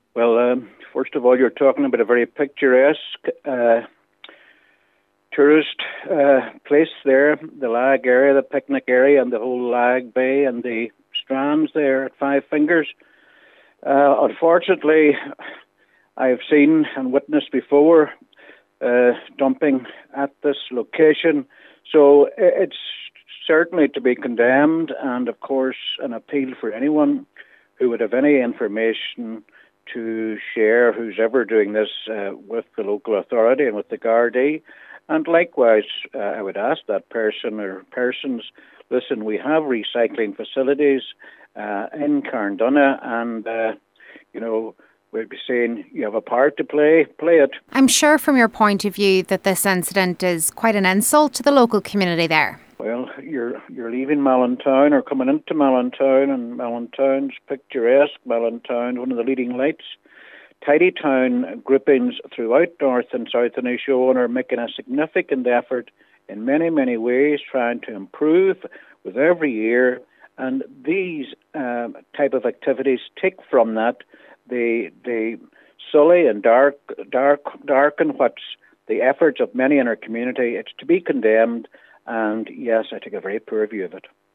Well, first of all, you're talking about a very picturesque tourist place there, the Lag area, the picnic area, and the whole Lag Bay and the strands there at Five Fingers. Unfortunately, I've seen and witnessed before dumping at this location, so it's certainly to be condemned, and of course, an appeal for anyone who would have any information to share, who's ever doing this, with the local authority and with the Gardaí. And likewise, I would ask that person or persons, listen, we have recycling facilities in Carndonagh, and, we'll be saying you have a part to play it. I'm sure from your point of view that this incident is quite an insult to the local community there. Well, you're leaving Mallintown or coming into Mallintown, and Mallintown's picturesque. Mallintown, one of the leading lights. Tidy town groupings throughout North and South Inishowen are making a significant effort in many, many ways, trying to improve with every year. And these type of activities take from that. They sully and darken what's the efforts of many in our community. It's to be condemned. And yes, I take a very poor view of it.